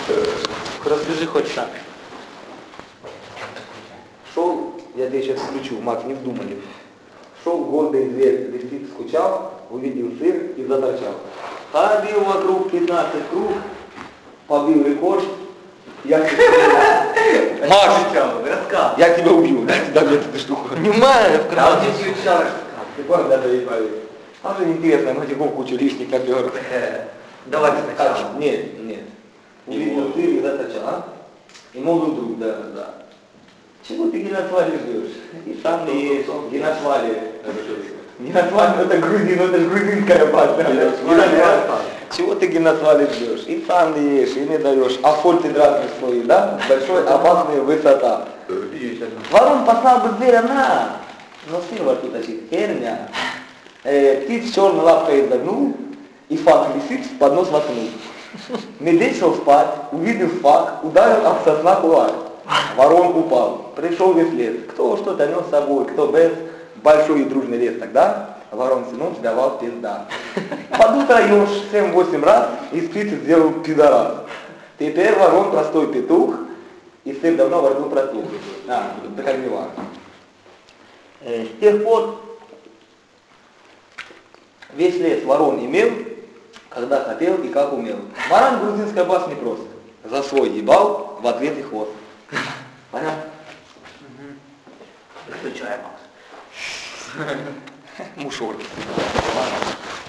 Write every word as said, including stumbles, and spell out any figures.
Расскажи хоть сам. Шел, я тебе сейчас включу, Мак, не вдумали. Шел гордый зверь, лисиц скучал, увидел сыр и заторчал. Ходил вокруг пятнадцать круг, побил рекорд. Я Макс, я тебя убью, да, да, мне эту штуку. внимание, в А красном. вот здесь еще ты понял, да, да, а же интересно, матиков кучу лишних напер. Давайте сначала. Нет, нет. Увидел сыр и заторчал, а? И молодой друг, да, да. Чего ты геноцвали ждешь? И сам не ешь, геноцвали. Геноцвали, это грузин, это же грузинская база. Чего ты геноцвали ждешь? И сам не ешь, и не даешь. А фоль ты драться свой, да? Большой, опасный, высота. Ворон послал бы зверя на, но сыр во рту тащит. Херня. Э, птиц черной лапкой изогнул, и фак лисиц под нос воткнул. Медведь шел спать, увидел фак, ударил об сосна кулак. Ворон упал, пришел весь лес. Кто что-то нес с собой, кто без, большой и дружный лес тогда, ворон сынок давал пизда. Под утро ешь семь-восемь раз, из птицы сделал пидорас. Теперь ворон простой петух, и сыр давно во рту протух. А, докормила. Э, с тех пор весь лес ворон имел, когда хотел и как умел. Ворон грузинская бас не просто. За свой ебал, в ответ и хвост. Понятно? Включай, Макс. Мушор.